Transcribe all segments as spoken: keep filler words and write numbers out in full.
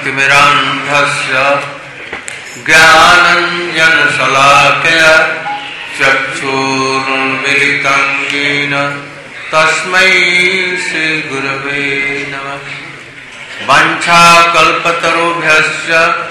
ज्ञानतिमिरान्धस्य ज्ञानाञ्जनशलाकया चक्षुरुन्मीलितं येन तस्मै श्रीगुरवे नमः। वाञ्छाकल्पतरुभ्यश्च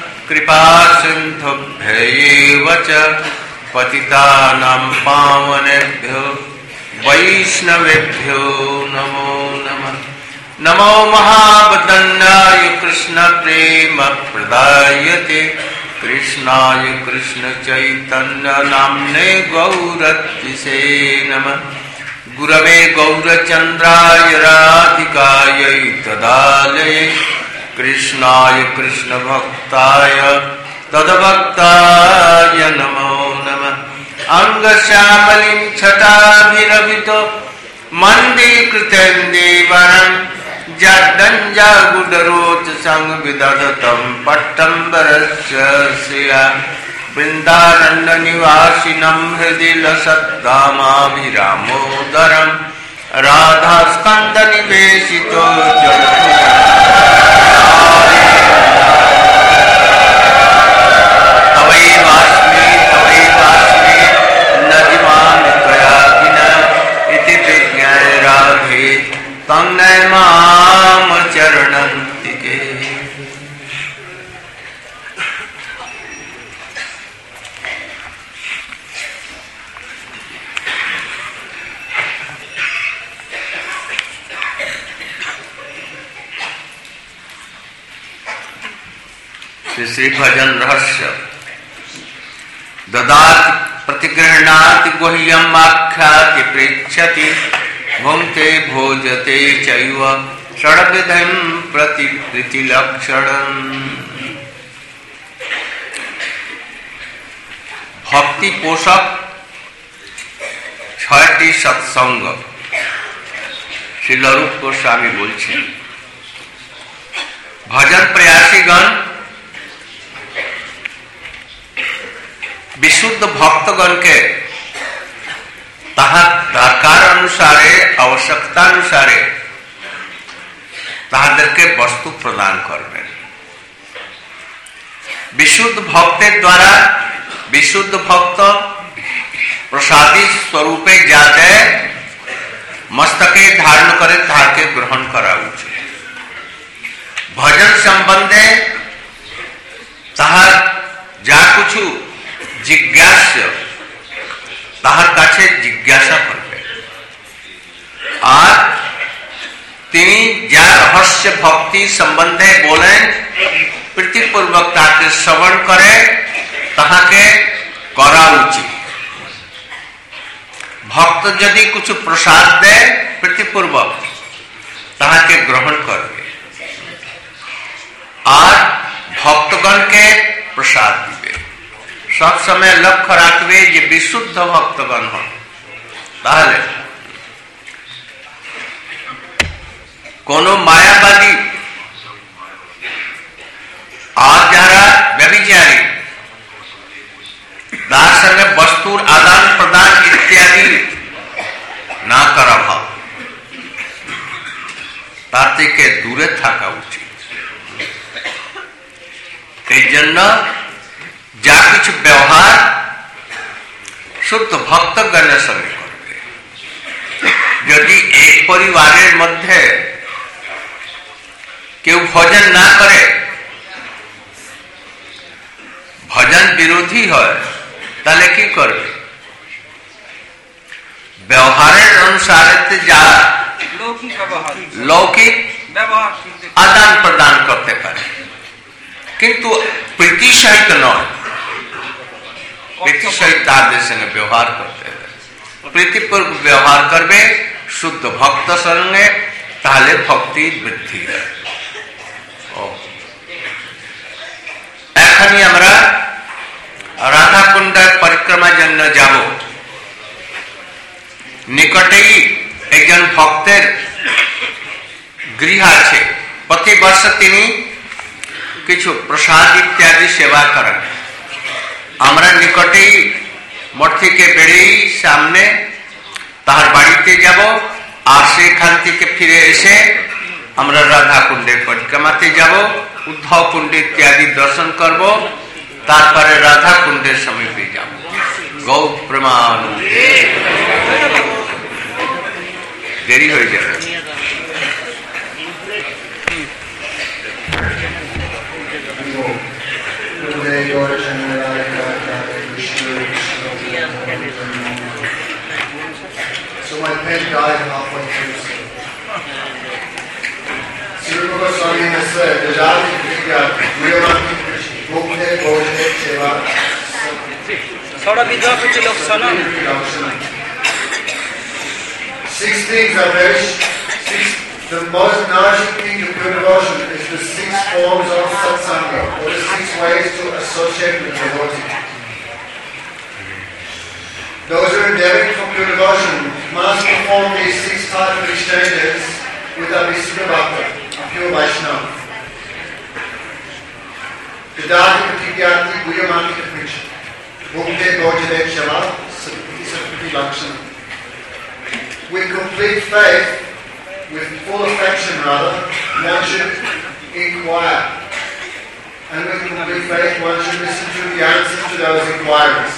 कृपासिन्धुभ्यैव च पतितानां पावनेभ्यो वैष्णवेभ्यो नमो नमः। नमो महावदन्याय कृष्ण प्रेम प्रदायते कृष्णाय कृष्ण चैतन्य नाम्ने गौरत्विषे नमः। गुरवे गौरचन्द्राय राधिकायै तदालये कृष्णाय कृष्ण भक्ताय तद्भक्ताय नमो नमः। अंगश्यामलिं छटाभिरभितो मन्दीकृतेन्दीवरं जड्डञ्जागुडरोच संविदधतं पट्टम्बरस्य श्रिया वृन्दारण्यनिवासिनं हृदि लसद्दामाभिरामोदरं राधास्कन्दनिवेशितो तवैवास्मि तवैवास्मि न जिमामि त्वया विना इति विज्ञाय राधे तन्नय माम चरणन्तिके। श्री भजन रहस्य ददाति प्रतिगृह्णाति गुह्यम् आख्याति पृच्छति भुङ्क्ते भोजते चैव षड्विधं प्रतिप्रीतिलक्षणम्। भक्ति पोषक छयटी सत्संग श्रील रूप गोस्वामी बोलছেন। भजन प्रयासीगण विशुद्ध भक्तगण के ताहार दरकार अनुसारे आवश्यकता अनुसारे ताहादेरके वस्तु प्रदान करबेन। विशुद्ध भक्तेर द्वारा विशुद्ध भक्त प्रसादी स्वरूपे जाते मस्तके धारण करे ताहाके ग्रहण करा उचित। भजन संबंधे ताहार जा कुछु जिज्ञास्य ताहार काछे जिज्ञासा करबे और तिनी जा रहस्य भक्ति संबंधे बोलें प्रीतिपूर्वक ताके श्रवण करे ताहाके करा उचित। भक्त यदि कुछ प्रसाद दे प्रीतिपूर्वक ताहाके ग्रहण करबे और भक्तगण के प्रसाद दिबे। सब समय लक्ष्य राखबे जे विशुद्ध भक्तगण हन ताहले कोनो मायावादी और जारा व्यभिचारी तार संगे वस्तुर आदान प्रदान इत्यादि ना करा भाव तार থেকে দূরে থাকা উচিত। এই জন্য जा कुछ व्यवहार शुद्ध भक्तगण संगे करबे। यदि एक परिवारेर मध्य केउ भजन ना करे भजन विरोधी है ताहले कि करबे? व्यवहारेर अनुसारे जा लौकिक आदान प्रदान करते पारे किंतु प्रीति सहित नय। प्रीति सहित तार संगे व्यवहार करते हैं प्रीतिपूर्वक व्यवहार करबे शुद्ध भक्त संगे ताहले भक्ति वृद्धि है। एखनी आमरा राधाकुंड परिक्रमा जन्य जाब। निकटेई एकजन भक्तेर गृह आछे। प्रति वर्ष तिनी किछु प्रसाद इत्यादि सेवा करें। आमरा निकटेई मठ थेके बेरिये सामने ताहार बाड़ीते যাব আর সেখান থেকে ফিরে এসে আমরা রাধাকুণ্ডের পরিক্রমাতে যাব। उद्धव कुंड इत्यादि दर्शन करब तारपरे राधा कुंडे समीपे जाब गौ प्रमाण देरी हो जाए So my pen died halfway through. Srila Goswami has said, the Jati Vidya, Guyamanti Krishna, Bhukne Bhojane Seva, Six things are very, six, the most nourishing thing to pure devotion is the six forms of satsanga, or the six ways to associate with devotee. Those who are endeavoring for pure devotion must perform these six types of exchanges with a Visuddha Bhakta, a pure Vaishnava. Vidati Patikyati Guyamanti Kapricha, Bhukte Bhojade Shava, Sakriti Sakriti Lakshana. With complete faith, with full affection rather, one should inquire. And with complete faith, one should listen to the answers to those inquiries.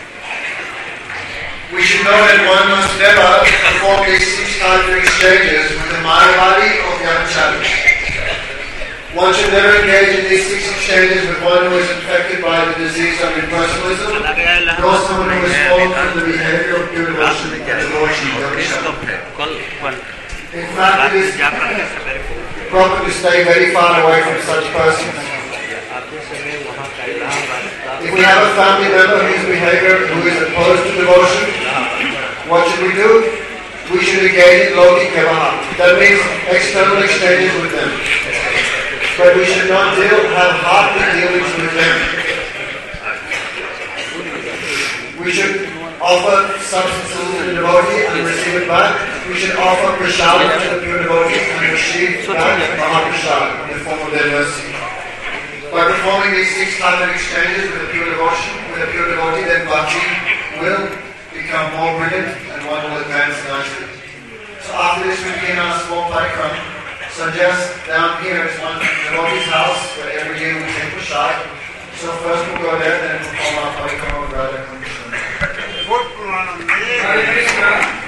We should know that one must never perform these six types of exchanges with the Mayavadi or the Brahmachari. One should never engage in these six exchanges with one who is infected by the disease of impersonalism, nor someone who is fallen from the behavior of pure devotion and devotion of Brahmachari. In fact, it is proper to stay very far away from such persons. If we have a family member whose behavior who is opposed to devotion, what should we do? We should engage in Loki Vyavaha. That means external exchanges with them. But we should not deal, have heartly dealings with them. We should offer substances to the devotee and receive it back. We should offer prasad to the pure devotee and receive back Mahaprasad in the form of their mercy. By performing these six types of exchanges with a pure devotion, with a pure devotee, then bhakti will become more brilliant and one will advance nicely. So after this we begin our small parikram. So just down here is one devotee's house where every day we take prasad. So first we'll go there, then we'll perform our parikram of Radha Krishna.